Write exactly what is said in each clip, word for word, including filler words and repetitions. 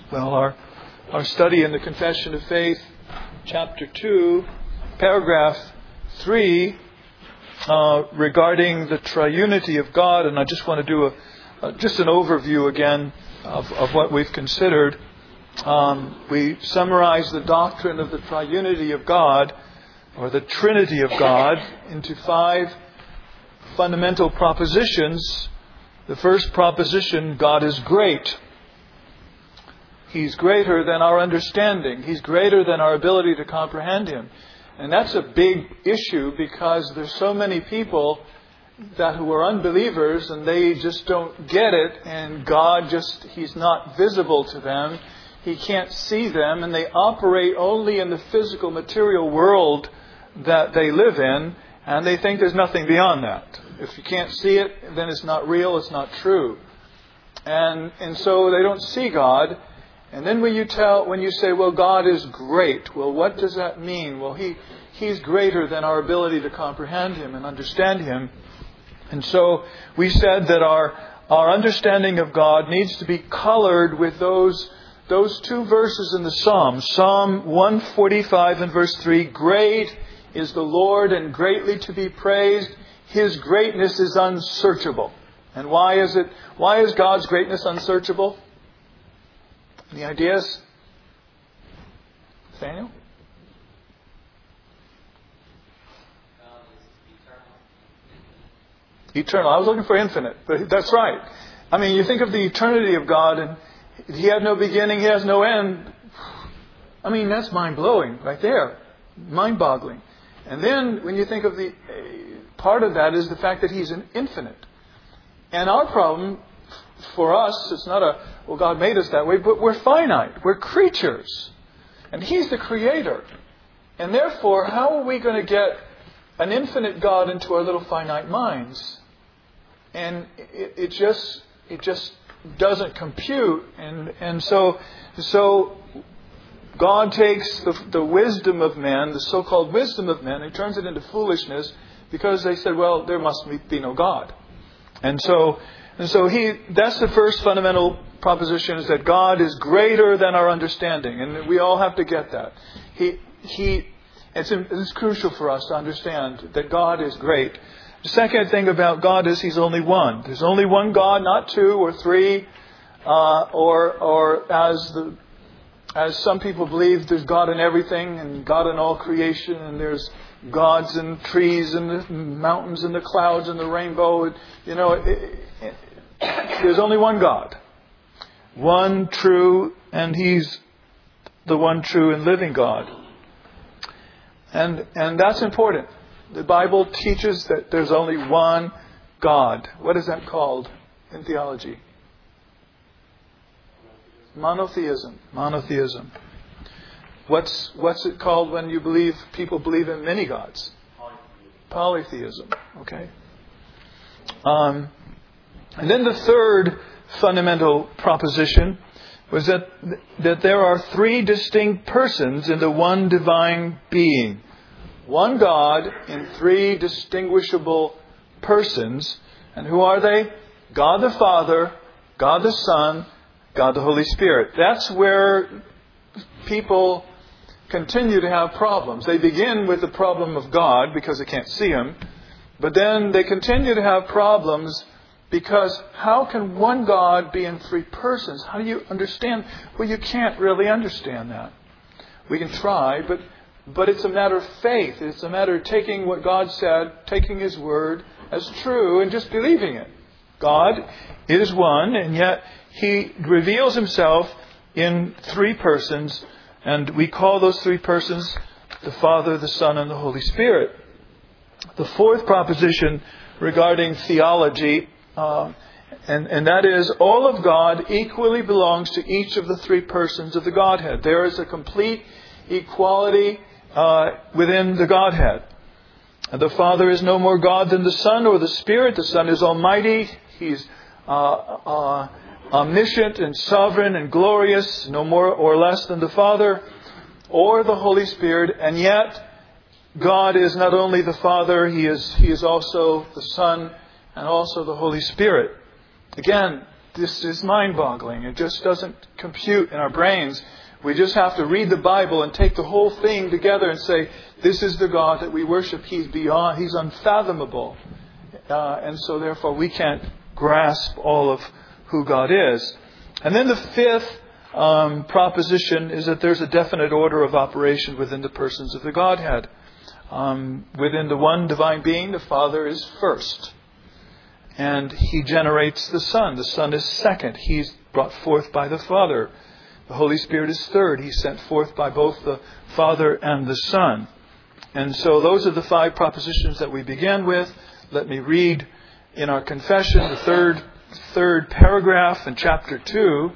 Well, our our study in the Confession of Faith, chapter two, paragraph three, uh, regarding the triunity of God, and I just want to do a, a just an overview again of, of what we've considered. Um, we summarize the doctrine of the triunity of God, or the Trinity of God, into five fundamental propositions. The first proposition: God is great. He's greater than our understanding. He's greater than our ability to comprehend Him. And that's a big issue, because there's so many people that who are unbelievers and they just don't get it, and God just, He's not visible to them. He can't see them, and they operate only in the physical material world that they live in, and they think there's nothing beyond that. If you can't see it, then it's not real, it's not true. And and so they don't see God. And then when you tell, when you say, well, God is great, well, what does that mean? Well, He He's greater than our ability to comprehend Him and understand Him. And so we said that our our understanding of God needs to be colored with those those two verses in the Psalms. Psalm one forty-five and verse three, great is the Lord and greatly to be praised. His greatness is unsearchable. And why is it? Why is God's greatness unsearchable? Any ideas? Nathaniel? Eternal. I was looking for infinite, but that's right. I mean, you think of the eternity of God, and He had no beginning, He has no end. I mean, that's mind-blowing right there. Mind-boggling. And then when you think of the part of that is the fact that He's an infinite. And our problem for us, it's not a, well, God made us that way, but we're finite. We're creatures. And He's the Creator. And therefore, how are we going to get an infinite God into our little finite minds? And it, it just it just doesn't compute. And and so so God takes the, the wisdom of men, the so-called wisdom of men, and turns it into foolishness, because they said, well, there must be no God. And so And so he that's the first fundamental proposition, is that God is greater than our understanding. And we all have to get that. He he it's, it's crucial for us to understand that God is great. The second thing about God is He's only one. There's only one God, not two or three, uh, or or as the as some people believe, there's God in everything and God in all creation, and there's gods and trees and the mountains and the clouds and the rainbow. You know, it, it, it, there's only one God. One true, and He's the one true and living God. And and that's important. The Bible teaches that there's only one God. What is that called in theology? Monotheism. Monotheism. What's what's it called when you believe people believe in many gods? Polytheism. Okay. Um, and then the third fundamental proposition was that that there are three distinct persons in the one divine being. One God in three distinguishable persons. And who are they? God the Father, God the Son, God the Holy Spirit. That's where people continue to have problems. They begin with the problem of God because they can't see Him. But then they continue to have problems because how can one God be in three persons? How do you understand? Well, you can't really understand that. We can try, but but it's a matter of faith. It's a matter of taking what God said, taking His word as true, and just believing it. God is one, and yet He reveals Himself in three persons, and we call those three persons the Father, the Son, and the Holy Spirit. The fourth proposition regarding theology, uh, and, and that is, all of God equally belongs to each of the three persons of the Godhead. There is a complete equality uh, within the Godhead. And the Father is no more God than the Son or the Spirit. The Son is almighty. He's uh, uh, omniscient and sovereign and glorious, no more or less than the Father or the Holy Spirit. And yet, God is not only the Father, He is He is also the Son and also the Holy Spirit. Again, this is mind-boggling. It just doesn't compute in our brains. We just have to read the Bible and take the whole thing together and say, this is the God that we worship. He's beyond, He's unfathomable. Uh, and so therefore we can't grasp all of who God is. And then the fifth um, proposition is that there's a definite order of operation within the persons of the Godhead. Um, within the one divine being, the Father is first. And He generates the Son. The Son is second. He's brought forth by the Father. The Holy Spirit is third. He's sent forth by both the Father and the Son. And so those are the five propositions that we began with. Let me read in our confession the third, third paragraph in chapter two.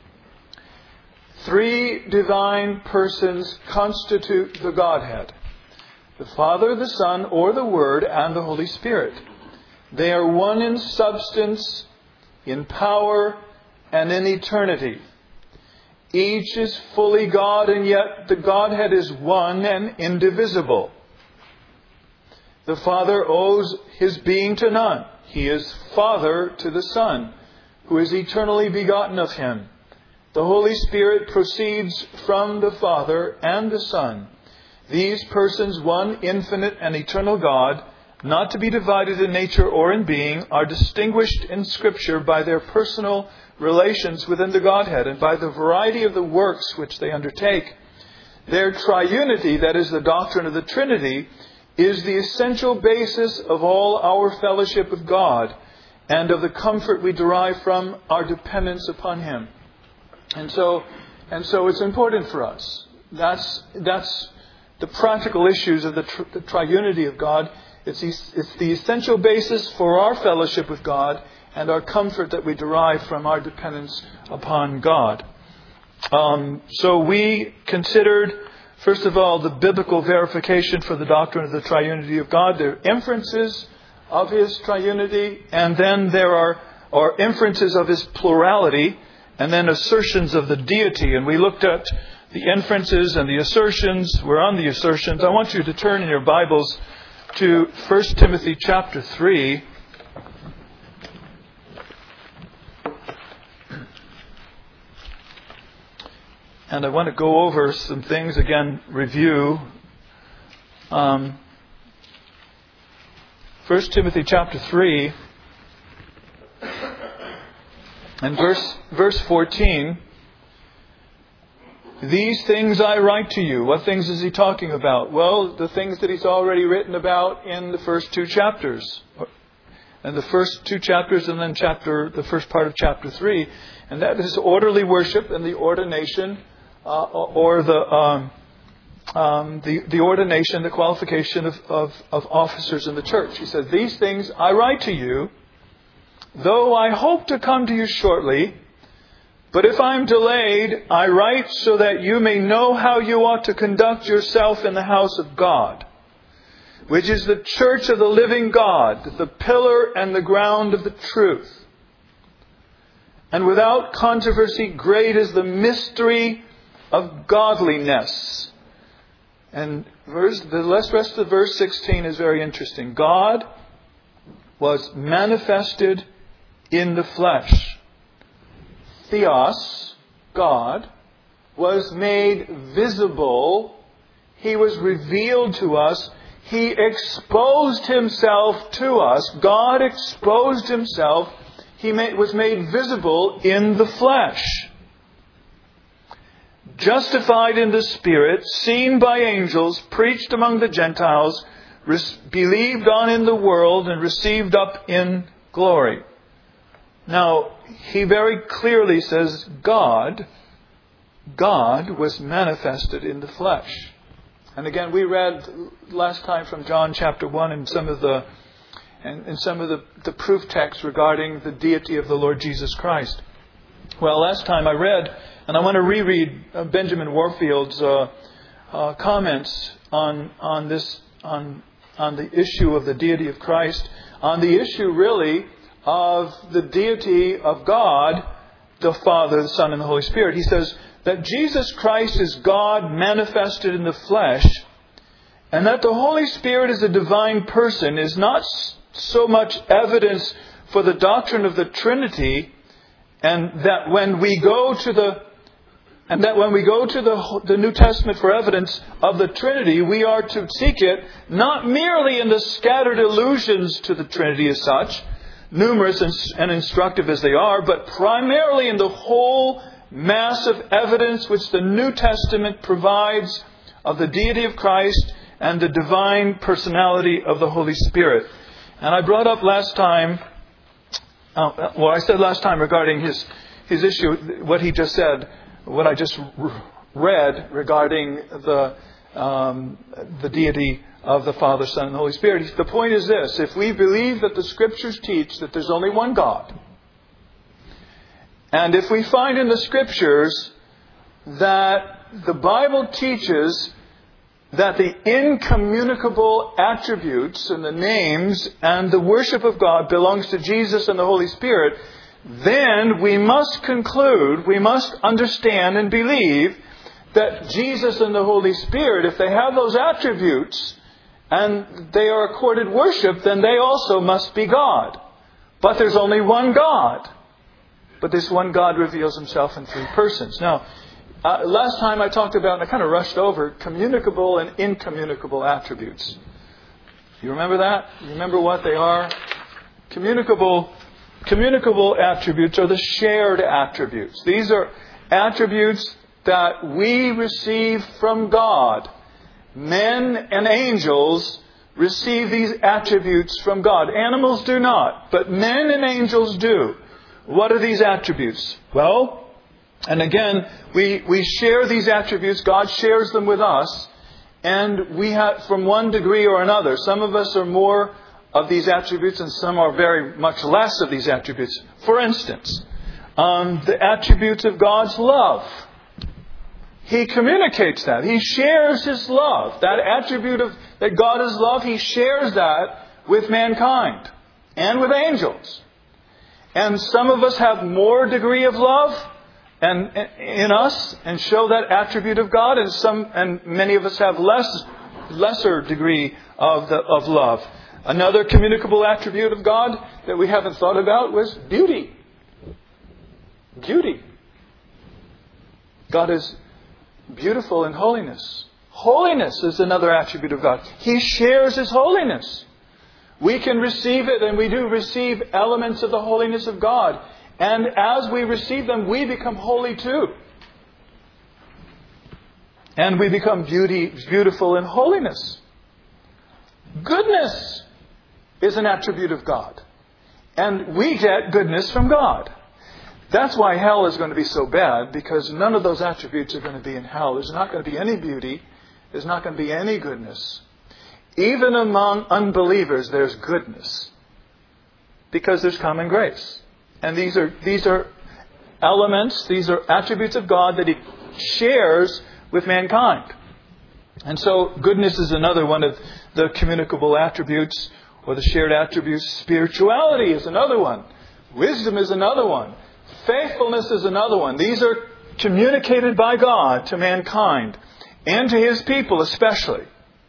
Three divine persons constitute the Godhead: the Father, the Son, or the Word, and the Holy Spirit. They are one in substance, in power, and in eternity. Each is fully God, and yet the Godhead is one and indivisible. The Father owes His being to none. He is Father to the Son, who is eternally begotten of Him. The Holy Spirit proceeds from the Father and the Son. These persons, one infinite and eternal God, not to be divided in nature or in being, are distinguished in Scripture by their personal relations within the Godhead and by the variety of the works which they undertake. Their triunity, that is the doctrine of the Trinity, is the essential basis of all our fellowship with God and of the comfort we derive from our dependence upon Him. And so, and so it's important for us. That's, that's the practical issues of the, tri- the triunity of God. It's, it's the essential basis for our fellowship with God and our comfort that we derive from our dependence upon God. Um, so we considered, first of all, the biblical verification for the doctrine of the triunity of God. There are inferences of His triunity, and then there are, are inferences of His plurality, and then assertions of the deity. And we looked at the inferences and the assertions. We're on the assertions. I want you to turn in your Bibles to First Timothy chapter three. And I want to go over some things, again, review. Um, First Timothy chapter three and verse, verse fourteen. These things I write to you. What things is he talking about? Well, the things that he's already written about in the first two chapters. And the first two chapters and then chapter, the first part of chapter three. And that is orderly worship and the ordination Uh, or the, um, um, the the ordination, the qualification of, of, of officers in the church. He says, these things I write to you, though I hope to come to you shortly. But if I am delayed, I write so that you may know how you ought to conduct yourself in the house of God, which is the church of the living God, the pillar and the ground of the truth. And without controversy, great is the mystery of godliness. And verse, the rest of verse sixteen is very interesting. God was manifested in the flesh. Theos, God, was made visible. He was revealed to us. He exposed Himself to us. God exposed Himself. He made, was made visible in the flesh. Justified in the Spirit, seen by angels, preached among the Gentiles, res- believed on in the world, and received up in glory. Now, he very clearly says God, God was manifested in the flesh. And again, we read last time from John chapter one and some of the and, and some of the, the proof texts regarding the deity of the Lord Jesus Christ. Well, last time I read, and I want to reread uh, Benjamin Warfield's uh, uh, comments on on this on on the issue of the deity of Christ, on the issue really of the deity of God, the Father, the Son, and the Holy Spirit. He says that Jesus Christ is God manifested in the flesh, and that the Holy Spirit is a divine person is not so much evidence for the doctrine of the Trinity And that when we go to the and that when we go to the, the New Testament for evidence of the Trinity, we are to seek it not merely in the scattered allusions to the Trinity as such, numerous and, and instructive as they are, but primarily in the whole mass of evidence which the New Testament provides of the deity of Christ and the divine personality of the Holy Spirit. And I brought up last time, uh, well, I said last time regarding his his issue, what he just said, what I just read regarding the um, the deity of the Father, Son, and the Holy Spirit. The point is this: if we believe that the Scriptures teach that there's only one God, and if we find in the Scriptures that the Bible teaches that the incommunicable attributes and the names and the worship of God belongs to Jesus and the Holy Spirit, then we must conclude, we must understand and believe that Jesus and the Holy Spirit, if they have those attributes and they are accorded worship, then they also must be God. But there's only one God. But this one God reveals Himself in three persons. Now, Uh, last time I talked about, and I kind of rushed over, communicable and incommunicable attributes. You remember that? You remember what they are? Communicable, communicable attributes are the shared attributes. These are attributes that we receive from God. Men and angels receive these attributes from God. Animals do not, but men and angels do. What are these attributes? Well, and again, we, we share these attributes. God shares them with us. And we have, from one degree or another, some of us are more of these attributes and some are very much less of these attributes. For instance, um, the attributes of God's love. He communicates that. He shares His love. That attribute of that God is love, He shares that with mankind and with angels. And some of us have more degree of love and in us and show that attribute of God, and some and many of us have less lesser degree of the of love. Another communicable attribute of God that we haven't thought about was beauty. Beauty. God is beautiful in holiness. Holiness is another attribute of God. He shares His holiness. We can receive it, and we do receive elements of the holiness of God. And as we receive them, we become holy too. And we become beauty, beautiful in holiness. Goodness is an attribute of God. And we get goodness from God. That's why hell is going to be so bad, because none of those attributes are going to be in hell. There's not going to be any beauty. There's not going to be any goodness. Even among unbelievers, there's goodness. Because there's common grace. And these are these are elements, these are attributes of God that He shares with mankind. And so goodness is another one of the communicable attributes or the shared attributes. Spirituality is another one. Wisdom is another one. Faithfulness is another one. These are communicated by God to mankind and to His people especially.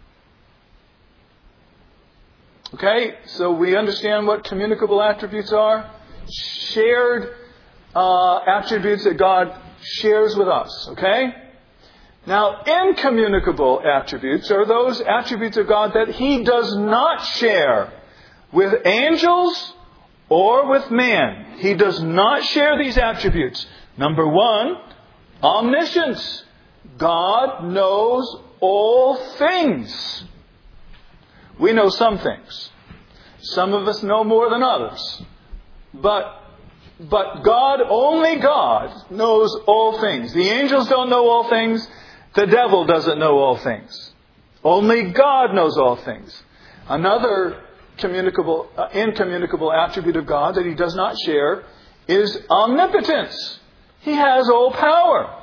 Okay, so we understand what communicable attributes are. Shared uh, attributes that God shares with us. Okay? Now, incommunicable attributes are those attributes of God that He does not share with angels or with man. He does not share these attributes. Number one, omniscience. God knows all things. We know some things. Some of us know more than others. But but God, only God, knows all things. The angels don't know all things. The devil doesn't know all things. Only God knows all things. Another communicable, uh, incommunicable attribute of God that He does not share is omnipotence. He has all power.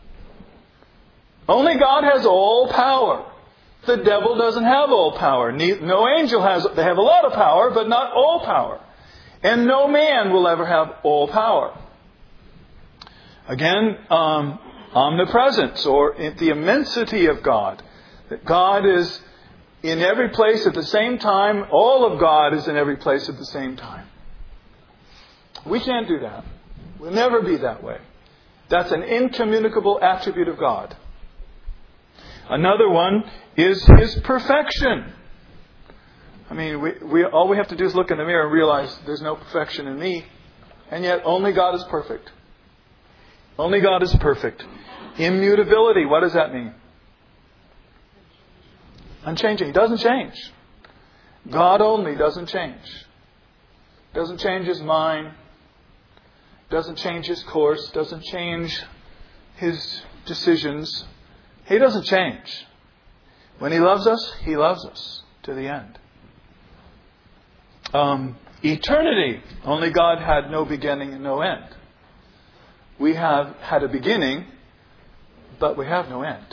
Only God has all power. The devil doesn't have all power. No angel has. They have a lot of power, but not all power. And no man will ever have all power. Again, um, omnipresence, or the immensity of God. That God is in every place at the same time. All of God is in every place at the same time. We can't do that. Will never be that way. That's an incommunicable attribute of God. Another one is His perfection. I mean, we, we all we have to do is look in the mirror and realize there's no perfection in me. And yet only God is perfect. Only God is perfect. Immutability, what does that mean? Unchanging. Doesn't change. God only doesn't change. Doesn't change His mind. Doesn't change His course. Doesn't change His decisions. He doesn't change. When He loves us, He loves us to the end. Um, eternity. Only God had no beginning and no end. We have had a beginning, but we have no end.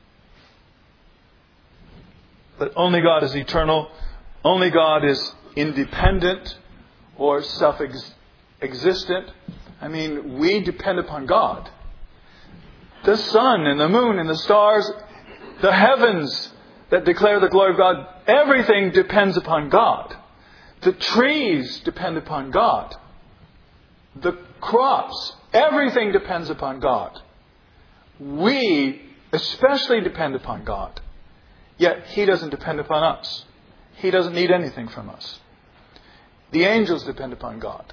But only God is eternal. Only God is independent or self-existent. I mean, we depend upon God. The sun and the moon and the stars, the heavens that declare the glory of God, everything depends upon God. The trees depend upon God. The crops, everything depends upon God. We especially depend upon God. Yet He doesn't depend upon us. He doesn't need anything from us. The angels depend upon God.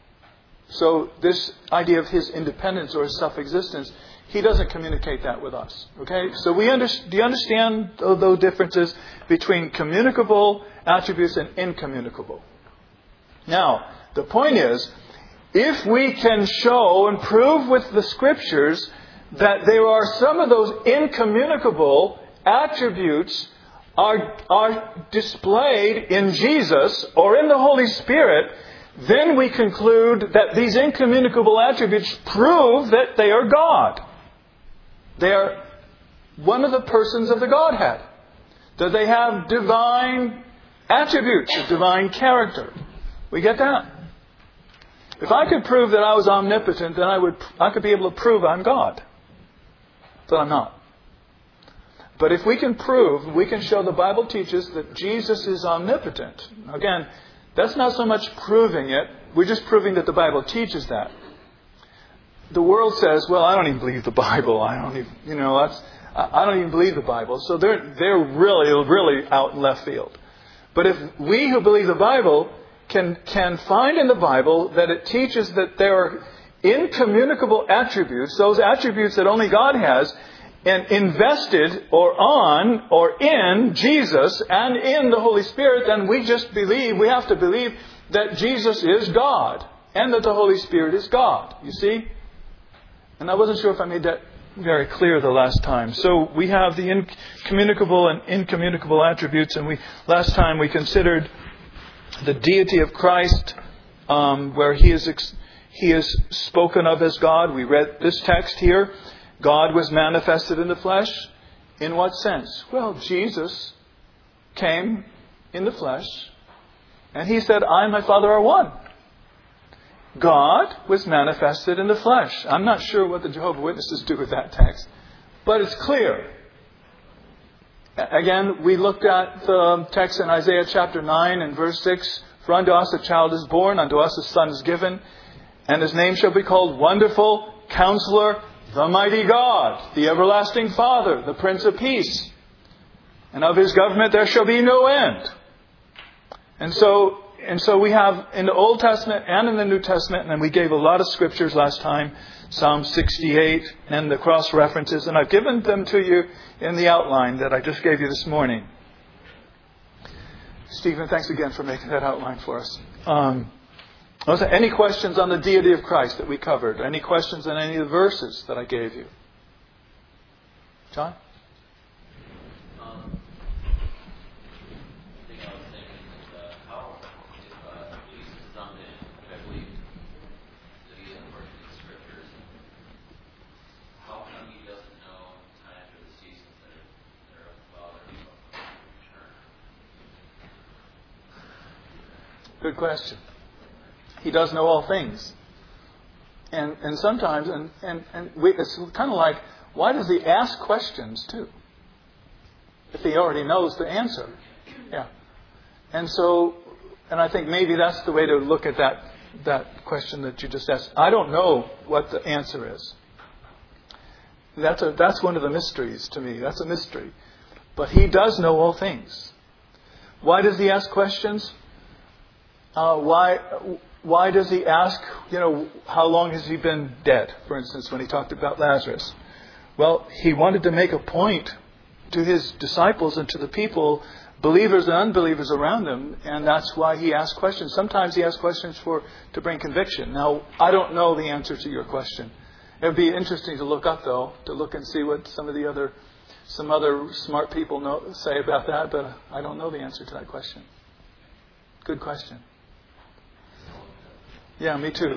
So this idea of His independence or His self-existence, He doesn't communicate that with us. Okay? So we under, do you understand those differences between communicable attributes and incommunicable? Now, the point is, if we can show and prove with the Scriptures that there are some of those incommunicable attributes are, are displayed in Jesus or in the Holy Spirit, then we conclude that these incommunicable attributes prove that they are God. They are one of the persons of the Godhead. That they have divine attributes, divine character. We get that? If I could prove that I was omnipotent, then I would I could be able to prove I'm God. But I'm not. But if we can prove, we can show the Bible teaches that Jesus is omnipotent. Again, that's not so much proving it. We're just proving that the Bible teaches that. The world says, well, I don't even believe the Bible. I don't even, you know, that's, I don't even believe the Bible. So they're, they're really, really out in left field. But if we who believe the Bible can, can find in the Bible that it teaches that there are incommunicable attributes, those attributes that only God has, and invested or on or in Jesus and in the Holy Spirit, then we just believe, we have to believe that Jesus is God and that the Holy Spirit is God. You see? And I wasn't sure if I made that very clear the last time. So we have the incommunicable and incommunicable attributes, and we last time we considered the deity of Christ, um, where He is ex- He is spoken of as God. We read this text here. God was manifested in the flesh. In what sense? Well, Jesus came in the flesh, and He said, I and my Father are one. God was manifested in the flesh. I'm not sure what the Jehovah's Witnesses do with that text, but it's clear. Again, we looked at the text in Isaiah chapter nine and verse six. For unto us a child is born, unto us a son is given, and His name shall be called Wonderful, Counselor, the Mighty God, the Everlasting Father, the Prince of Peace. And of His government there shall be no end. And so, and so we have in the Old Testament and in the New Testament, and we gave a lot of scriptures last time, Psalm sixty-eight and the cross references, and I've given them to you in the outline that I just gave you this morning. Stephen, thanks again for making that outline for us. Um, Any questions on the deity of Christ that we covered? Any questions on any of the verses that I gave you? John? Um, the thing I was thinking is uh, how, if uh, Jesus is omniscient, which I believe that He is according to the Scriptures, how come He doesn't know times or the seasons that are, that are of the Father return? Good question. He does know all things. And and sometimes, and, and, and we, it's kind of like, why does He ask questions too? If He already knows the answer. Yeah. And so, and I think maybe that's the way to look at that that question that you just asked. I don't know what the answer is. That's a, that's one of the mysteries to me. That's a mystery. But He does know all things. Why does He ask questions? Uh, why why does He ask, you know, how long has He been dead, for instance, when He talked about Lazarus? Well, He wanted to make a point to His disciples and to the people, believers and unbelievers around Him, and that's why He asked questions. Sometimes He asks questions for to bring conviction. Now, I don't know the answer to your question. It would be interesting to look up, though, to look and see what some of the other, some other smart people know, say about that, but I don't know the answer to that question. Good question. Yeah, me too.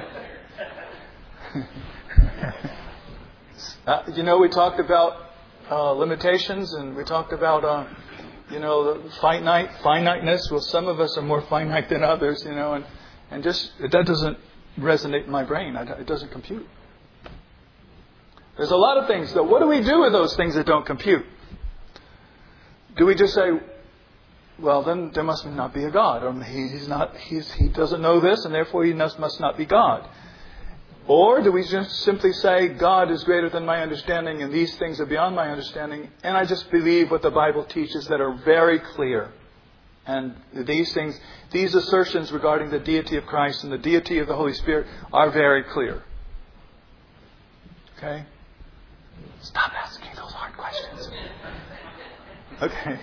uh, you know, we talked about uh, limitations, and we talked about, uh, you know, the finite finiteness. Well, some of us are more finite than others, you know, and, and just that doesn't resonate in my brain. It doesn't compute. There's a lot of things, though. What do we do with those things that don't compute? Do we just say, well, then there must not be a God, or he, he's not, he's, he doesn't know this, and therefore he must, must not be God? Or do we just simply say, God is greater than my understanding, and these things are beyond my understanding, and I just believe what the Bible teaches that are very clear? And these things, these assertions regarding the deity of Christ and the deity of the Holy Spirit are very clear. Okay? Stop asking those hard questions. Okay.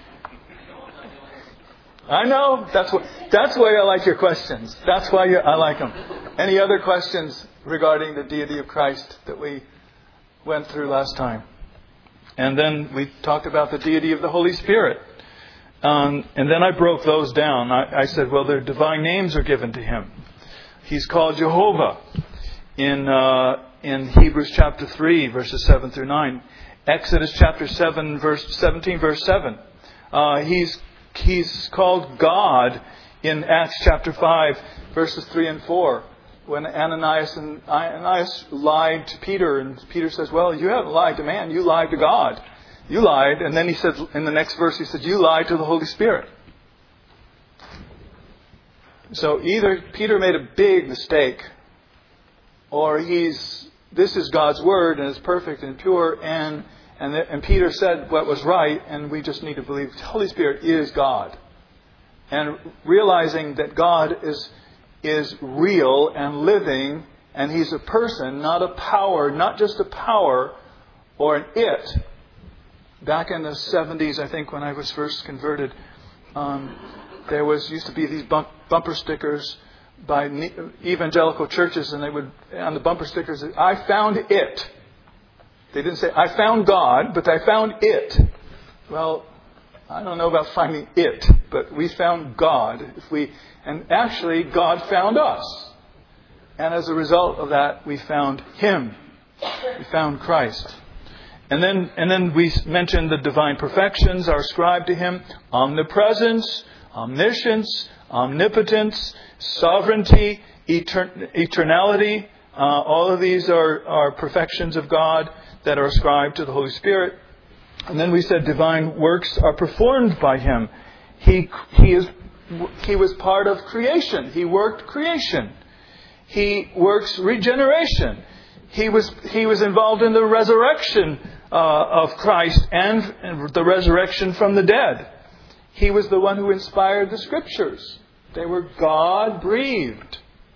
I know. That's what. That's why I like your questions. That's why you, I like them. Any other questions regarding the deity of Christ that we went through last time? And then we talked about the deity of the Holy Spirit. Um, and then I broke those down. I, I said, well, their divine names are given to Him. He's called Jehovah in uh, in Hebrews chapter three, verses seven through nine. Exodus chapter seven, verse seventeen, verse seven. Uh, he's He's called God in Acts chapter five, verses three and four. When Ananias and Ananias lied to Peter, and Peter says, well, you haven't lied to man, you lied to God. You lied. And then he said, in the next verse, he said, you lied to the Holy Spirit. So either Peter made a big mistake, or he's this is God's word and it's perfect and pure, and And, the, and Peter said what was right, and we just need to believe the Holy Spirit is God. And realizing that God is is real and living, and He's a person, not a power, not just a power or an it. Back in the seventies, I think, when I was first converted, um, there was used to be these bump, bumper stickers by evangelical churches, and they would, on the bumper stickers, I found it. They didn't say, I found God, but I found it. Well, I don't know about finding it, but we found God. If we, and actually, God found us. And as a result of that, we found Him. We found Christ. And then, and then we mentioned the divine perfections are ascribed to Him. Omnipresence, omniscience, omnipotence, sovereignty, etern- eternality. Uh, all of these are, are perfections of God that are ascribed to the Holy Spirit. And then we said divine works are performed by Him. He he is he was part of creation. He worked creation. He works regeneration. He was he was involved in the resurrection uh, of Christ and, and the resurrection from the dead. He was the one who inspired the Scriptures. They were God-breathed.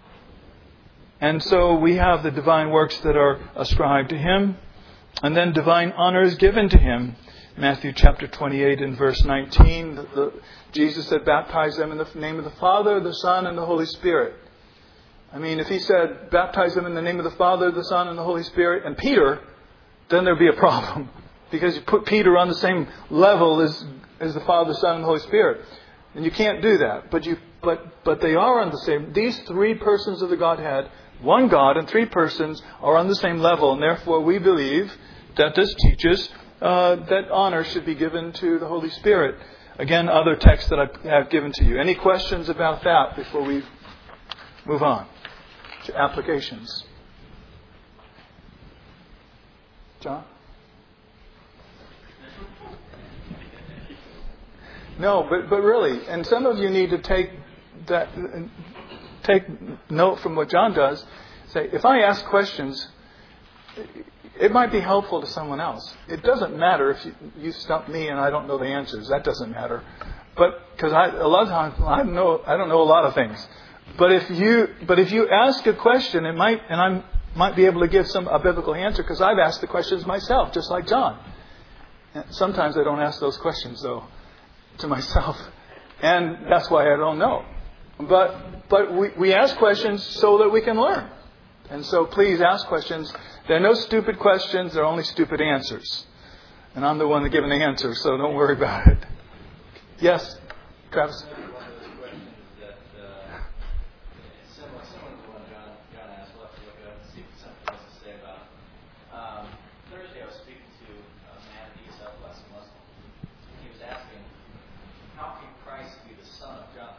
And so we have the divine works that are ascribed to Him. And then divine honor is given to Him. Matthew chapter twenty-eight and verse nineteen. The, the, Jesus said, baptize them in the name of the Father, the Son, and the Holy Spirit. I mean, if He said, baptize them in the name of the Father, the Son, and the Holy Spirit, and Peter, then there'd be a problem. Because you put Peter on the same level as, as the Father, Son, and the Holy Spirit. And you can't do that. But you, but, but they are on the same. These three persons of the Godhead, one God and three persons, are on the same level. And therefore we believe that this teaches uh, that honor should be given to the Holy Spirit. Again, other texts that I have given to you. Any questions about that before we move on to applications? John? No, but but really, and some of you need to take that take note from what John does. Say, if I ask questions, it might be helpful to someone else. It doesn't matter if you, you stump me and I don't know the answers. That doesn't matter. But because I, a lot of times I know I don't know a lot of things. But if you but if you ask a question, it might and I might be able to give some a biblical answer because I've asked the questions myself, just like John. And sometimes I don't ask those questions though to myself, and that's why I don't know. But but we, we ask questions so that we can learn. And so please ask questions. There are no stupid questions. There are only stupid answers. And I'm the one giving the answer, so don't worry about it. Yes, Travis? One of those questions that uh, similar, similar to the one John, John asked. We'll have to look it up and see if there's something else to say about it. Um, Thursday I was speaking to a man in East Southwest Muslim. He was asking, how can Christ be the Son of God?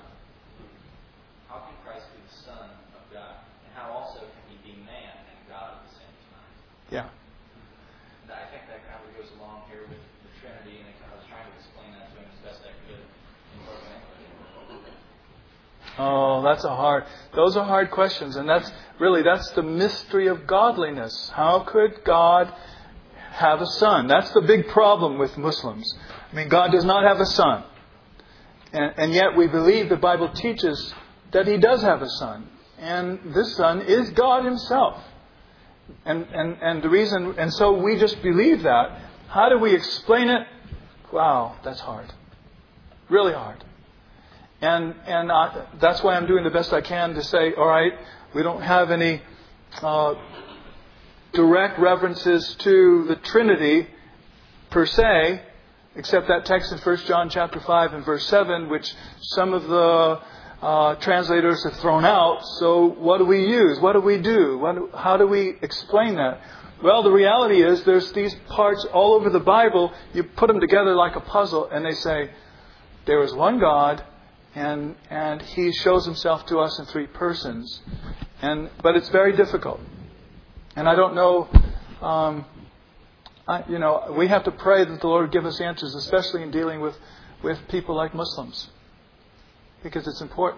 How can Christ be the Son of God? And how also can he be man and God at the same time? Yeah. And I think that kind of goes along here with the Trinity, and I was trying to explain that to him as best I could in broken English. Oh, that's a hard. Those are hard questions, and that's really that's the mystery of godliness. How could God have a son? That's the big problem with Muslims. I mean, God does not have a son, and, and yet we believe the Bible teaches that He does have a son, and this son is God Himself. And and and the reason, and so we just believe that. How do we explain it? Wow, that's hard, really hard. And and I, that's why I'm doing the best I can to say, all right, we don't have any uh, direct references to the Trinity per se, except that text in First John chapter five and verse seven, which some of the uh, translators have thrown out. So what do we use? What do we do? What do, how do we explain that? Well, the reality is there's these parts all over the Bible. You put them together like a puzzle, and they say there is one God. And and He shows Himself to us in three persons, and but it's very difficult. And I don't know, um, I, you know, we have to pray that the Lord give us answers, especially in dealing with, with people like Muslims, because it's important.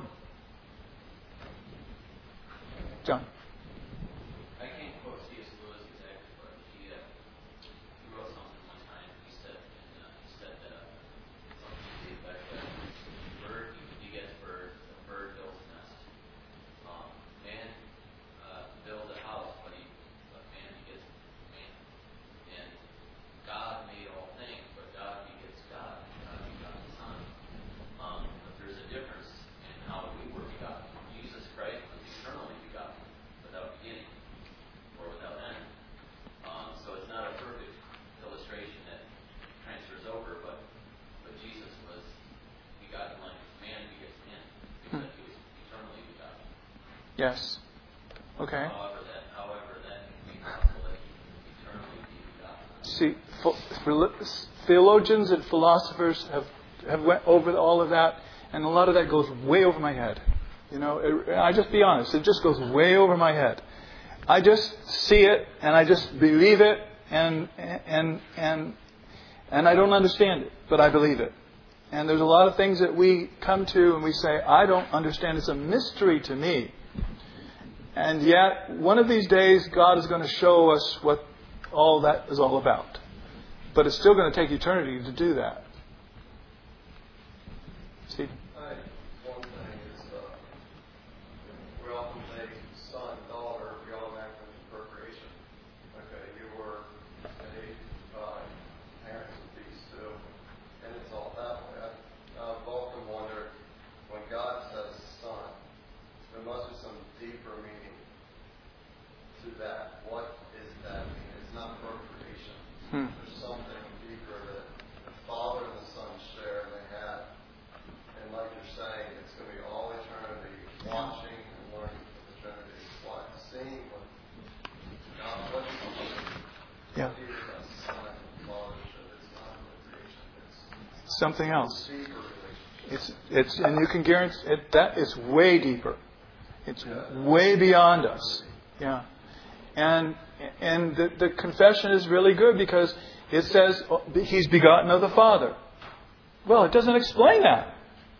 John. I can't quote C S Lewis exactly, but he, uh, he wrote something one time. He said, and, uh, he said that uh, something to the effect that bird begets bird, a bird builds a nest. Um, man uh, builds a house, but he, but man begets man. And God made all things, but God begets God. God begot the Son. Um, but there's a difference in how we were begotten. Jesus Christ was eternally begotten, without beginning or without end. Um, so it's not a perfect illustration that transfers over, but but Jesus was begotten like man begets man, because he was eternally begotten. Yes. Okay. However, that however that can be possible that he eternally be begotten. See, theologians and philosophers have have went over all of that, and a lot of that goes way over my head. You know, it, I just be honest, it just goes way over my head. I just see it, and I just believe it, and and and and I don't understand it, but I believe it. And there's a lot of things that we come to and we say, I don't understand. It's a mystery to me. And yet, one of these days, God is going to show us what all that is all about. But it's still going to take eternity to do that. Steve? I, one thing is, uh, we often say son, daughter, we automatically mention procreation. Okay, you were made by parents of these two, and it's all that way. I, I've often wondered, when God says son, there must be some deeper meaning to that. What is that mean? It's not procreation. Hmm. There's something deeper that the Father and the Son share, and they have. And like you're saying, it's going to be all eternity, watching and learning from the Trinity, what, seeing what God, what is Yeah. what is that Son and Fathership. It's not procreation. It's Something else. deeper relationship. It's it's and you can guarantee it, that it's way deeper. It's way beyond us. Yeah. And and the, the confession is really good because it says He's begotten of the Father. Well, it doesn't explain that.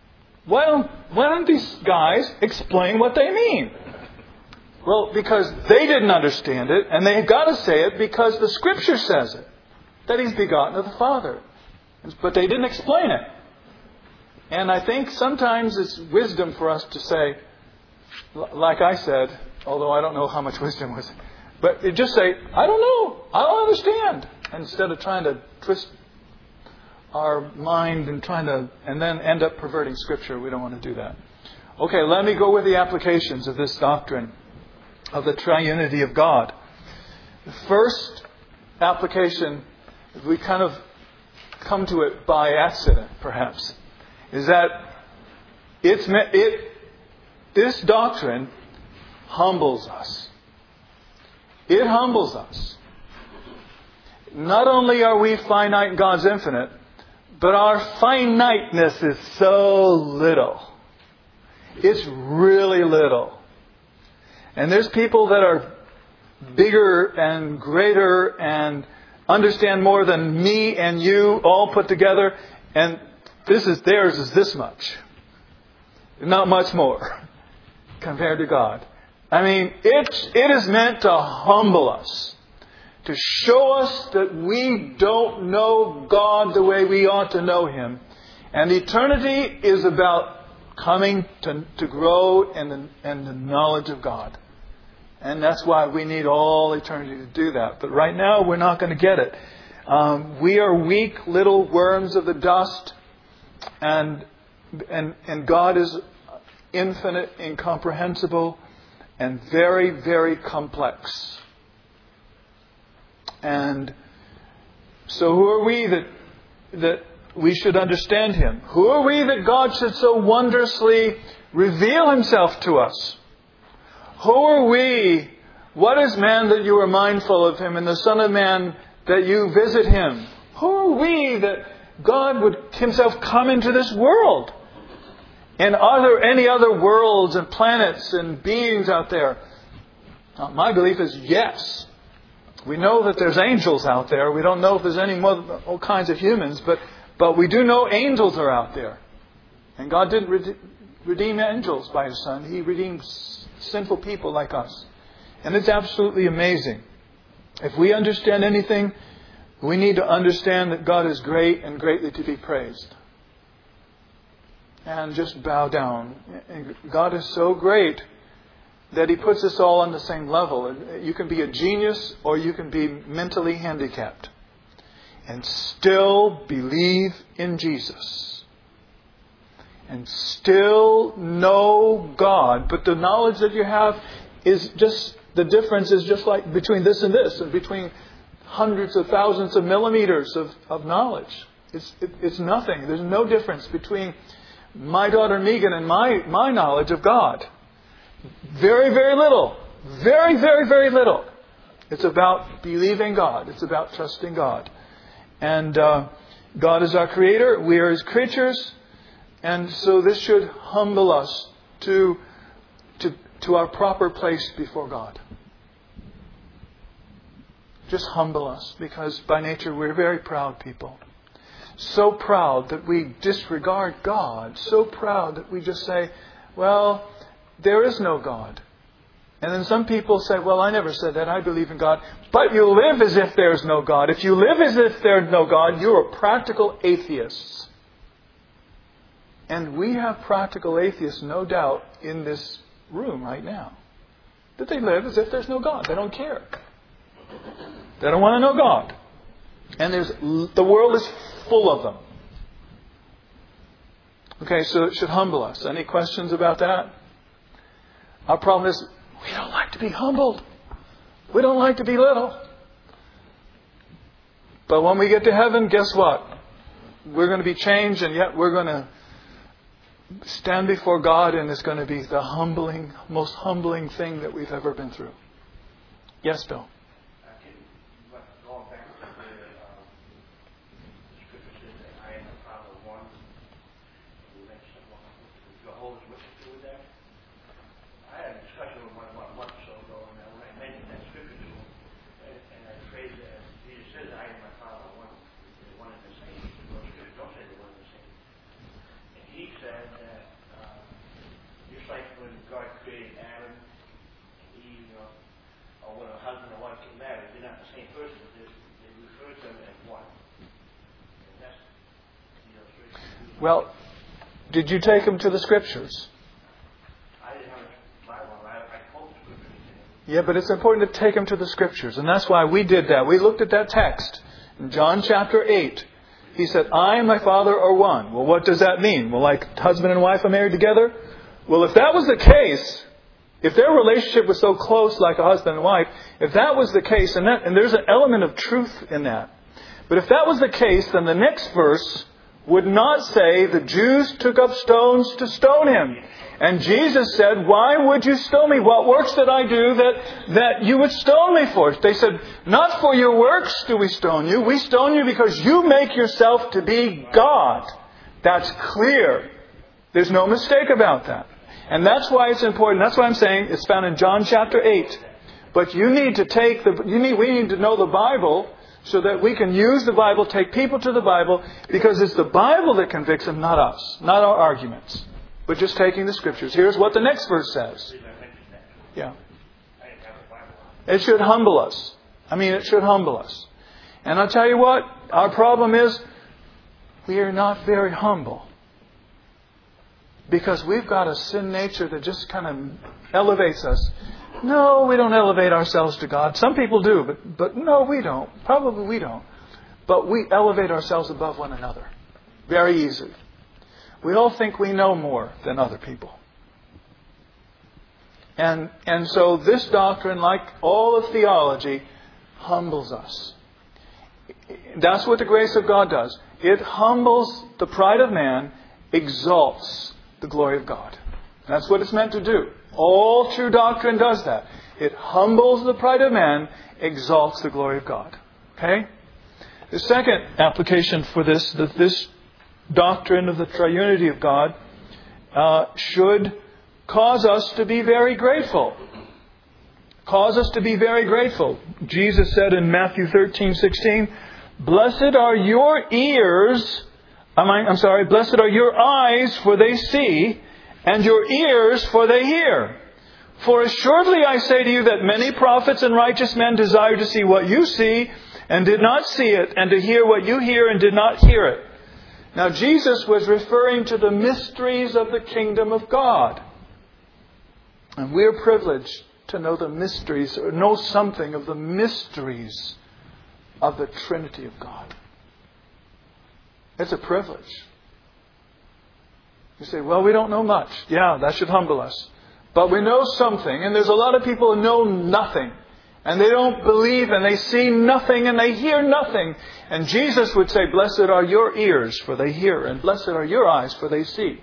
Why don't, why don't these guys explain what they mean? Well, because they didn't understand it, and they've got to say it because the Scripture says it, that He's begotten of the Father. But they didn't explain it. And I think sometimes it's wisdom for us to say, like I said, although I don't know how much wisdom was, but just say, I don't know, I don't understand, instead of trying to twist our mind and trying to, and then end up perverting Scripture. We don't want to do that. Okay, let me go with the applications of this doctrine of the triunity of God. The first application, we kind of come to it by accident, perhaps, is that it's it. This doctrine humbles us. It humbles us. Not only are we finite and God's infinite, but our finiteness is so little. It's really little. And there's people that are bigger and greater and understand more than me and you all put together. And this is theirs is this much. Not much more compared to God. I mean, it, it is meant to humble us. To show us that we don't know God the way we ought to know Him. And eternity is about coming to, to grow in the, in the knowledge of God. And that's why we need all eternity to do that. But right now, we're not going to get it. Um, we are weak little worms of the dust. And, and, and God is infinite, incomprehensible, and very, very complex. And so who are we that that we should understand Him? Who are we that God should so wondrously reveal Himself to us? Who are we? What is man that you are mindful of Him, and the Son of Man that you visit Him? Who are we that God would Himself come into this world? And are there any other worlds and planets and beings out there? Now, my belief is yes. We know that there's angels out there. We don't know if there's any more, all kinds of humans, but, but we do know angels are out there. And God didn't rede- redeem angels by His Son. He redeemed sinful people like us. And it's absolutely amazing. If we understand anything, we need to understand that God is great and greatly to be praised. And just bow down. God is so great that He puts us all on the same level. You can be a genius or you can be mentally handicapped and still believe in Jesus and still know God. But the knowledge that you have is just, the difference is just like between this and this, and between hundreds of thousands of millimeters of, of knowledge. It's, it, it's nothing. There's no difference between my daughter Megan and my, my knowledge of God. Very, very little. Very, very, very little. It's about believing God. It's about trusting God. And uh, God is our Creator. We are His creatures. And so this should humble us to, to, to our proper place before God. Just humble us, because by nature we're very proud people. So proud that we disregard God. So proud that we just say, well, there is no God. And then some people say, well, I never said that. I believe in God. But you live as if there's no God. If you live as if there's no God, you're a practical atheist. And we have practical atheists, no doubt, in this room right now. That they live as if there's no God. They don't care. They don't want to know God. And there's the world is full of them. Okay, so it should humble us. Any questions about that? Our problem is we don't like to be humbled. We don't like to be little. But when we get to heaven, guess what? We're going to be changed, and yet we're going to stand before God, and it's going to be the humbling, most humbling thing that we've ever been through. Yes, Bill? He said that Well, did you take them to the Scriptures? I didn't have a Bible. I, I quote Scripture. Yeah, but it's important to take them to the Scriptures. And that's why we did that. We looked at that text in John chapter eight. He said, I and my Father are one. Well, what does that mean? Well, like husband and wife are married together? Well, if that was the case, if their relationship was so close like a husband and wife, if that was the case, and, that, and there's an element of truth in that. But if that was the case, then the next verse would not say the Jews took up stones to stone him. And Jesus said, why would you stone me? What works did I do that, that you would stone me for? They said, not for your works do we stone you. We stone you because you make yourself to be God. That's clear. There's no mistake about that. And that's why it's important. That's why I'm saying it's found in John chapter eight. But you need to take the, you need, we need to know the Bible so that we can use the Bible, take people to the Bible, because it's the Bible that convicts them, not us, not our arguments. But just taking the Scriptures. Here's what the next verse says. Yeah. It should humble us. I mean, it should humble us. And I'll tell you what, our problem is we are not very humble. Because we've got a sin nature that just kind of elevates us. No, we don't elevate ourselves to God. Some people do, but, but no, we don't. Probably we don't. But we elevate ourselves above one another. Very easily. We all think we know more than other people. And, and so this doctrine, like all of theology, humbles us. That's what the grace of God does. It humbles the pride of man, exalts the glory of God. That's what it's meant to do. All true doctrine does that. It humbles the pride of man, exalts the glory of God. Okay? The second application for this, that this doctrine of the triunity of God uh, should cause us to be very grateful. Cause us to be very grateful. Jesus said in Matthew thirteen sixteen, blessed are your ears, I'm sorry, blessed are your eyes, for they see, and your ears, for they hear. For assuredly I say to you that many prophets and righteous men desire to see what you see, and did not see it, and to hear what you hear, and did not hear it. Now Jesus was referring to the mysteries of the kingdom of God. And we're privileged to know the mysteries, or know something of the mysteries of the Trinity of God. It's a privilege. You say, well, we don't know much. Yeah, that should humble us. But we know something. And there's a lot of people who know nothing. And they don't believe, and they see nothing, and they hear nothing. And Jesus would say, blessed are your ears, for they hear. And blessed are your eyes, for they see.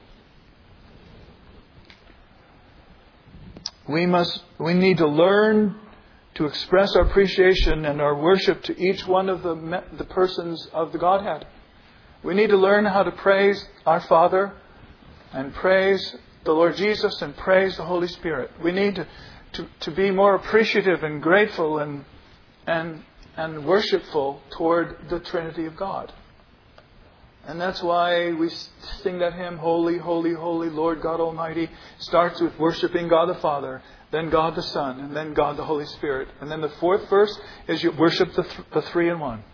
We must, we need to learn to express our appreciation and our worship to each one of the, the persons of the Godhead. We need to learn how to praise our Father and praise the Lord Jesus and praise the Holy Spirit. We need to, to, to be more appreciative and grateful and, and, and worshipful toward the Trinity of God. And that's why we sing that hymn, Holy, Holy, Holy, Lord God Almighty. Starts with worshiping God the Father, then God the Son, and then God the Holy Spirit. And then the fourth verse is you worship the, th- the three in one.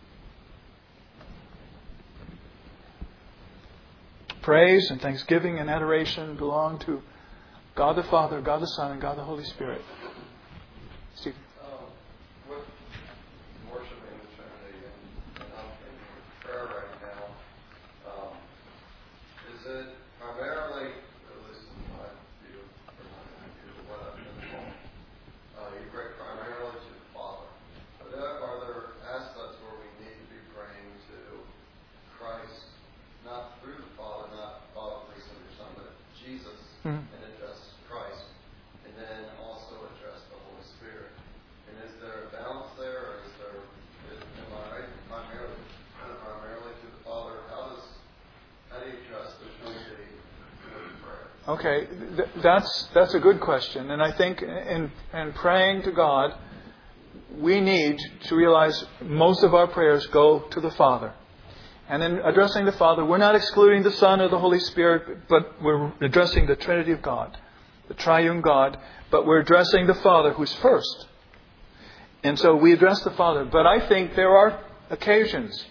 Praise and thanksgiving and adoration belong to God the Father, God the Son, and God the Holy Spirit. Steve. Um, with worshiping the Trinity and, and I'm in prayer right now, um, is it primarily, at least in my view, or my view of what I've been told, uh, you pray primarily to the Father. Are there, are there aspects where we need to be praying to Christ, not through the Father, not Father, Priest, and your Son, but Jesus, mm-hmm. and address Christ, and then also address the Holy Spirit? And is there a balance there, or is there, is, am I right, primarily, primarily to the Father? How does, how do you address the Trinity in prayer? Okay, th- that's that's a good question, and I think in in praying to God, we need to realize most of our prayers go to the Father. And in addressing the Father, we're not excluding the Son or the Holy Spirit, but we're addressing the Trinity of God, the triune God, but we're addressing the Father who's first. And so we address the Father. But I think there are occasions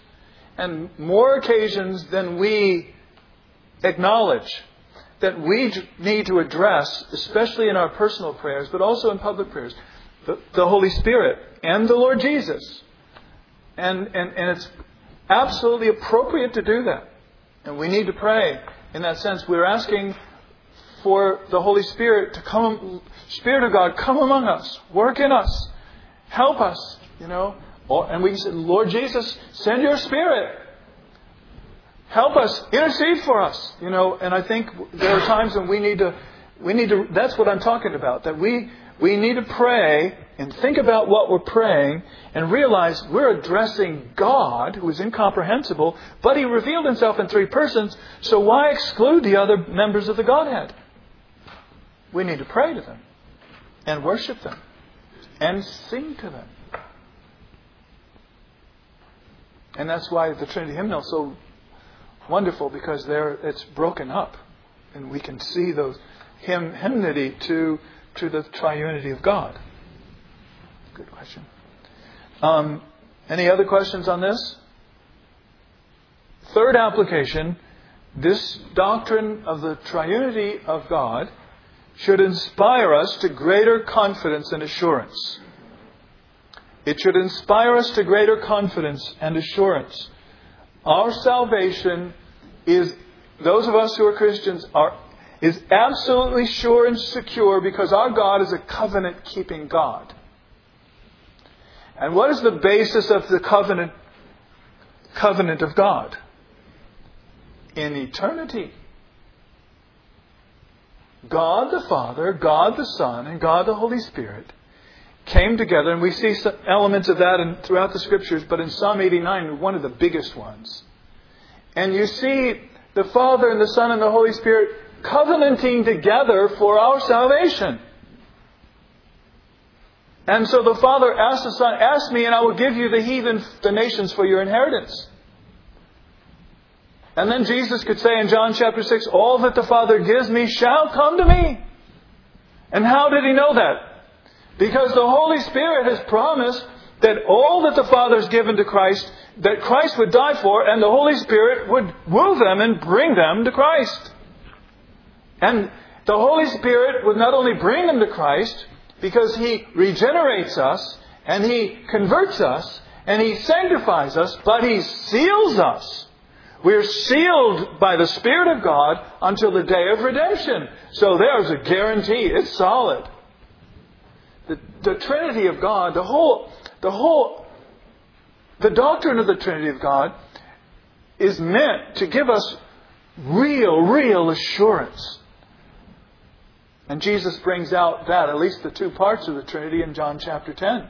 and more occasions than we acknowledge that we need to address, especially in our personal prayers, but also in public prayers, the, the Holy Spirit and the Lord Jesus. And, and, and it's absolutely appropriate to do that. And we need to pray in that sense. We're asking for the Holy Spirit to come, Spirit of God, come among us, work in us, help us, you know. And we can say, Lord Jesus, send your Spirit. Help us, intercede for us, you know. And I think there are times when we need to, we need to, that's what I'm talking about, that we, we need to pray and think about what we're praying and realize we're addressing God, who is incomprehensible, but He revealed Himself in three persons, so why exclude the other members of the Godhead? We need to pray to them and worship them and sing to them. And that's why the Trinity hymnal is so wonderful, because there it's broken up, and we can see those hymn hymnody to to the triunity of God. Good question. Um, any other questions on this? Third application: this doctrine of the triunity of God should inspire us to greater confidence and assurance. It should inspire us to greater confidence and assurance. Our salvation is, those of us who are Christians, are is absolutely sure and secure because our God is a covenant-keeping God. And what is the basis of the covenant covenant of God? In eternity, God the Father, God the Son, and God the Holy Spirit came together, and we see some elements of that in, throughout the Scriptures, but in Psalm eighty-nine, one of the biggest ones. And you see the Father and the Son and the Holy Spirit covenanting together for our salvation. And so the Father asked the Son, ask me and I will give you the heathen, the nations for your inheritance. And then Jesus could say in John chapter six, all that the Father gives me shall come to me. And how did He know that? Because the Holy Spirit has promised that all that the Father has given to Christ, that Christ would die for, and the Holy Spirit would woo them and bring them to Christ. And the Holy Spirit would not only bring them to Christ, because He regenerates us, and He converts us, and He sanctifies us, but He seals us. We're sealed by the Spirit of God until the day of redemption. So there's a guarantee. It's solid. The, the Trinity of God, the whole, the whole, the doctrine of the Trinity of God is meant to give us real, real assurance. And Jesus brings out that, at least the two parts of the Trinity, in John chapter ten.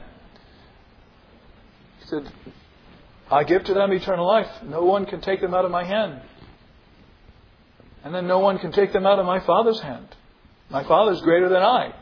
He said, I give to them eternal life. No one can take them out of my hand. And then no one can take them out of my Father's hand. My Father is greater than I.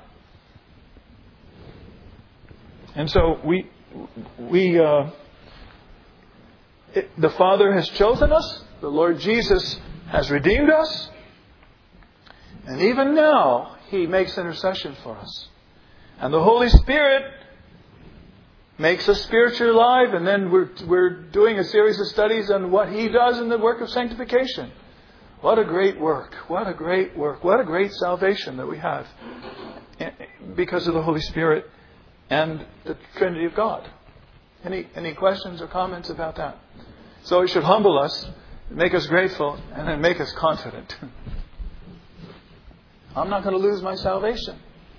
And so we, we, uh, it, the Father has chosen us. The Lord Jesus has redeemed us. And even now, He makes intercession for us. And the Holy Spirit makes us spiritually alive. And then we're, we're doing a series of studies on what He does in the work of sanctification. What a great work. What a great work. What a great salvation that we have because of the Holy Spirit and the Trinity of God. Any any questions or comments about that? So it should humble us, make us grateful, and then make us confident. I'm not going to lose my salvation.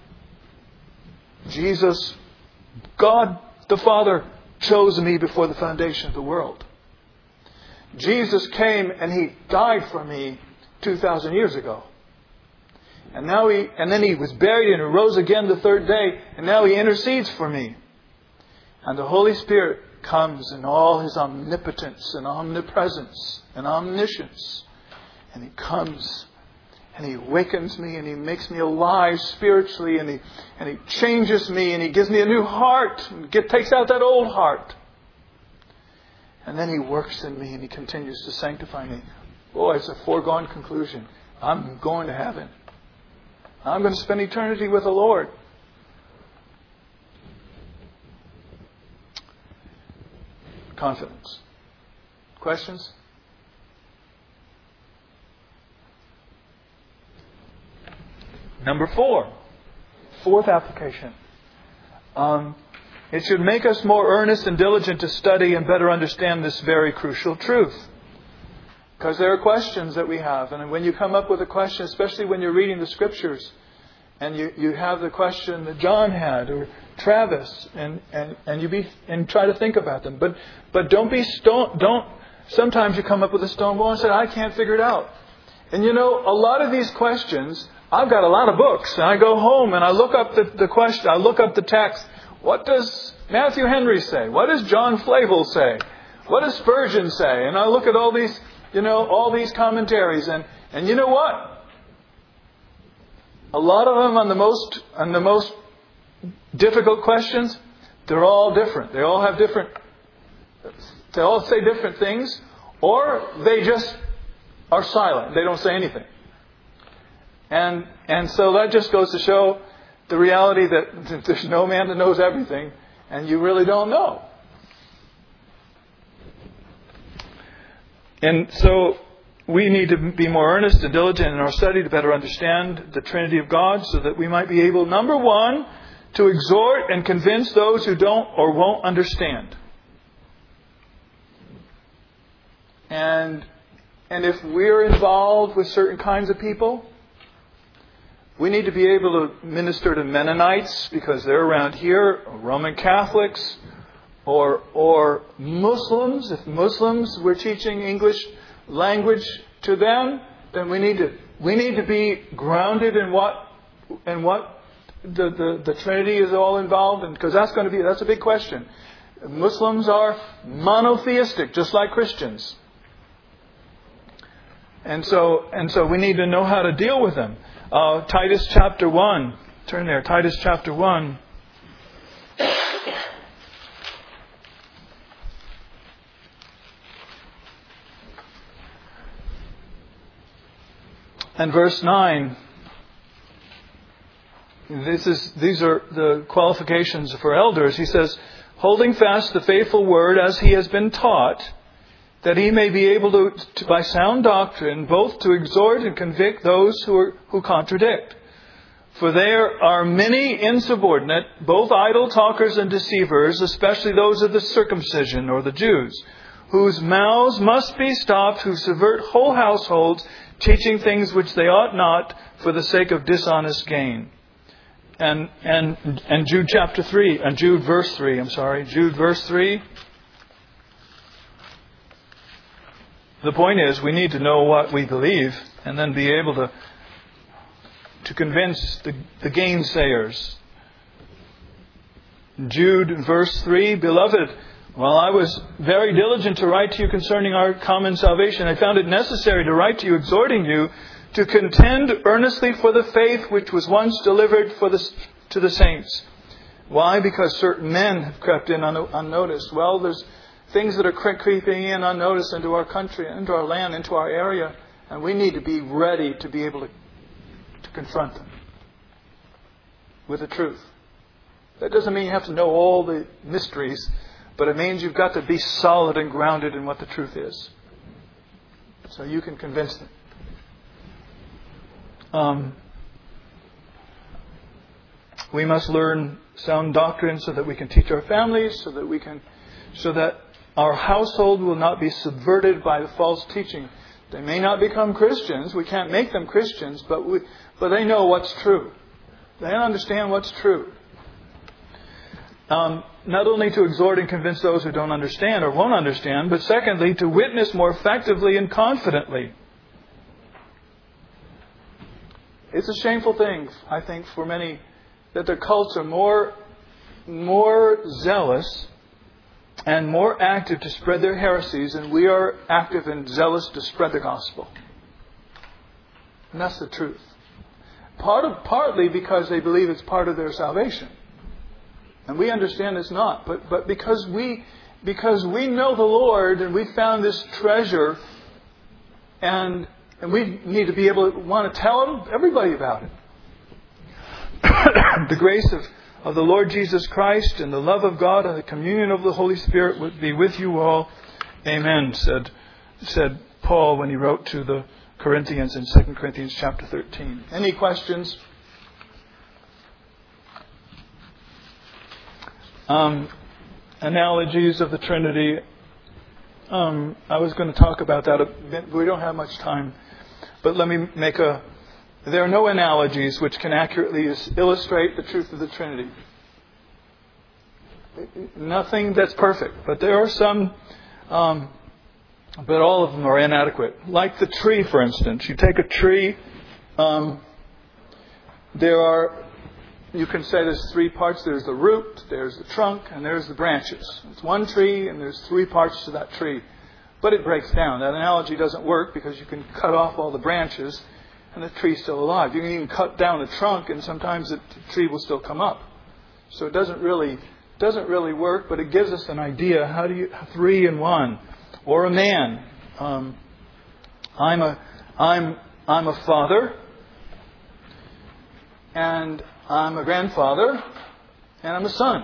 Jesus, God the Father, chose me before the foundation of the world. Jesus came and He died for me two thousand years ago. And now he, and then He was buried and rose again the third day. And now He intercedes for me. And the Holy Spirit comes in all His omnipotence and omnipresence and omniscience. And He comes and He awakens me and He makes me alive spiritually. And He, and He changes me and He gives me a new heart. And get, takes out that old heart. And then He works in me and He continues to sanctify me. Boy, it's a foregone conclusion. I'm going to heaven. I'm going to spend eternity with the Lord. Confidence. Questions? Number four. Fourth application. Um, it should make us more earnest and diligent to study and better understand this very crucial truth. Because there are questions that we have. And when you come up with a question, especially when you're reading the Scriptures, and you, you have the question that John had, or Travis, and, and, and you be and try to think about them. But but don't be stone don't sometimes you come up with a stone wall and say, I can't figure it out. And you know, a lot of these questions, I've got a lot of books, and I go home and I look up the, the question, I look up the text. What does Matthew Henry say? What does John Flavel say? What does Spurgeon say? And I look at all these, you know, all these commentaries, and, and you know what? A lot of them on the most on the most difficult questions, they're all different. They all have different, they all say different things, or they just are silent. They don't say anything. And and so that just goes to show the reality that there's no man that knows everything, and you really don't know. And so we need to be more earnest and diligent in our study to better understand the Trinity of God, so that we might be able, number one, to exhort and convince those who don't or won't understand. And and if we're involved with certain kinds of people, we need to be able to minister to Mennonites because they're around here, or Roman Catholics, or or Muslims. If Muslims were teaching English language to them, then we need to we need to be grounded in what in what the, the, the Trinity is all involved in, because that's going to be that's a big question. Muslims are monotheistic, just like Christians. And so and so we need to know how to deal with them. Uh, Titus chapter one. Turn there. Titus chapter one. And verse nine. This is these are the qualifications for elders. He says, holding fast the faithful word as he has been taught, that he may be able to, to, by sound doctrine, both to exhort and convict those who are, who contradict. For there are many insubordinate, both idle talkers and deceivers, especially those of the circumcision or the Jews, whose mouths must be stopped, who subvert whole households, teaching things which they ought not, for the sake of dishonest gain. And and and Jude chapter three, and Jude verse three. I'm sorry, Jude verse three. The point is, we need to know what we believe, and then be able to to convince the, the gainsayers. Jude verse three, beloved, while I was very diligent to write to you concerning our common salvation, I found it necessary to write to you, exhorting you to contend earnestly for the faith which was once delivered for the, to the saints. Why? Because certain men have crept in un, unnoticed. Well, there's things that are creeping in unnoticed into our country, into our land, into our area, and we need to be ready to be able to, to confront them with the truth. That doesn't mean you have to know all the mysteries, but it means you've got to be solid and grounded in what the truth is, so you can convince them. Um, we must learn sound doctrine so that we can teach our families, so that we can, so that our household will not be subverted by the false teaching. They may not become Christians. We can't make them Christians, but we, but they know what's true. They understand what's true. Um, not only to exhort and convince those who don't understand or won't understand, but secondly, to witness more effectively and confidently. It's a shameful thing, I think, for many, that their cults are more, more zealous and more active to spread their heresies than we are active and zealous to spread the gospel. And that's the truth. Part of, partly because they believe it's part of their salvation. And we understand it's not. But, but because we because we know the Lord and we found this treasure, and and we need to be able to want to tell everybody about it. The grace of, of the Lord Jesus Christ and the love of God and the communion of the Holy Spirit would be with you all. Amen, said said Paul when he wrote to the Corinthians in Second Corinthians chapter thirteen. Any questions? Um, analogies of the Trinity. Um, I was going to talk about that a bit. We don't have much time. But let me make a... There are no analogies which can accurately illustrate the truth of the Trinity. Nothing that's perfect. But there are some... Um, but all of them are inadequate. Like the tree, for instance. You take a tree... Um, there are... You can say there's three parts. There's the root, there's the trunk, and there's the branches. It's one tree, and there's three parts to that tree. But it breaks down. That analogy doesn't work because you can cut off all the branches, and the tree's still alive. You can even cut down the trunk, and sometimes the tree will still come up. So it doesn't really doesn't really work, but it gives us an idea. How do you three in one, or a man? Um, I'm a I'm I'm a father, and I'm a grandfather, and I'm a son.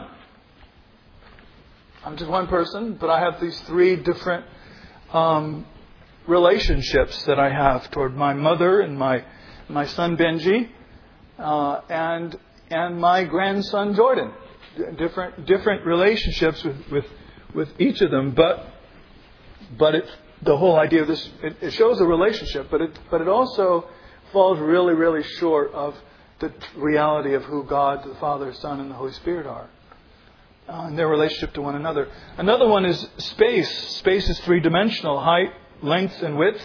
I'm just one person, but I have these three different um, relationships that I have toward my mother and my my son Benji, uh, and and my grandson Jordan. Different different relationships with, with, with each of them, but but it's the whole idea of this. It, it shows a relationship, but it but it also falls really really short of the reality of who God, the Father, Son, and the Holy Spirit are, uh, and their relationship to one another. Another one is space. Space is three-dimensional: height, length, and width.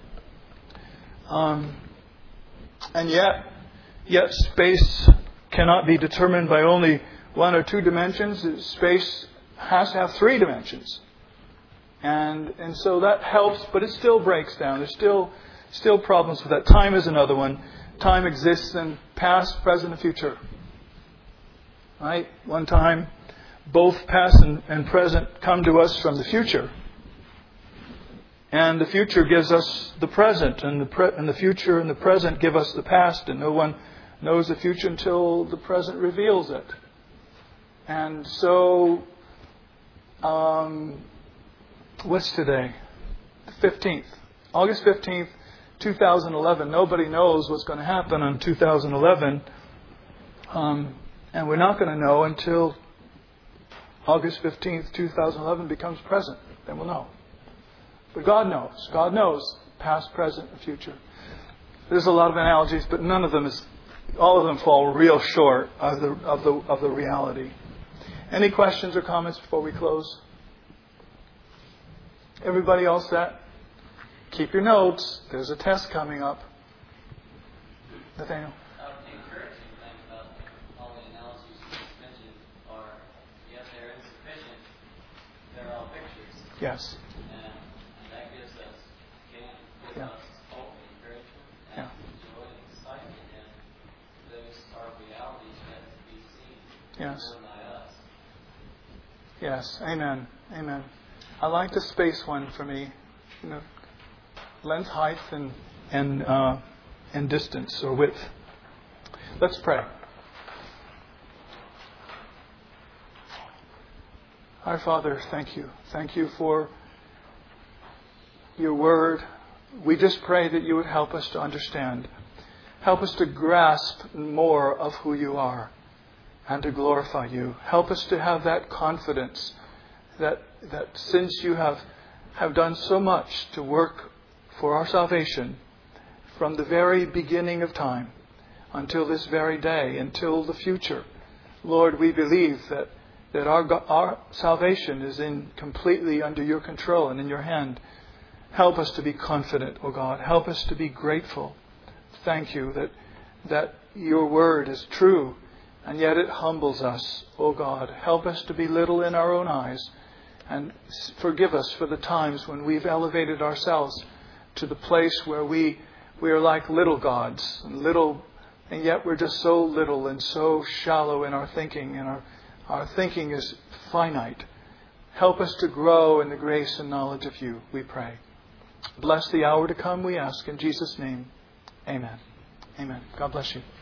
Um, and yet, yet space cannot be determined by only one or two dimensions. Space has to have three dimensions, and and so that helps, but it still breaks down. There's still still problems with that. Time is another one. Time exists in past, present, and future. Right? One time, both past and, and present come to us from the future. And the future gives us the present, and the pre- and the future and the present give us the past, and no one knows the future until the present reveals it. And so, um, what's today? The fifteenth. August fifteenth. two thousand eleven. Nobody knows what's going to happen on two thousand eleven. Um, and we're not going to know until August fifteenth, two thousand eleven becomes present. Then we'll know. But God knows. God knows past, present, and future. There's a lot of analogies, but none of them is, all of them fall real short of the, of the, of the reality. Any questions or comments before we close? Everybody all set? Keep your notes. There's a test coming up. Nathaniel. Uh, the encouraging thing about all the analogies you mentioned are, yet they're insufficient. They're all pictures. Yes. And, and that gives us, can give Yeah. us hope and encouragement Yeah. and joy and excitement. And those are realities that to be seen. Yes. Known by us. Yes. Amen. Amen. I like the space one for me. You know, length, height, and and uh, and distance or width. Let's pray. Our Father, thank you. Thank you for your word. We just pray that you would help us to understand. Help us to grasp more of who you are and to glorify you. Help us to have that confidence that that since you have, have done so much to work for our salvation from the very beginning of time until this very day, until the future. Lord, we believe that, that our, our salvation is in completely under your control and in your hand. Help us to be confident, O God. Help us to be grateful. Thank you that, that your word is true, and yet it humbles us, O God. Help us to be little in our own eyes, and forgive us for the times when we've elevated ourselves to the place where we we are like little gods, and little, and yet we're just so little and so shallow in our thinking, and our our thinking is finite. Help us to grow in the grace and knowledge of you, we pray. Bless the hour to come, we ask in Jesus' name. Amen. Amen. God bless you.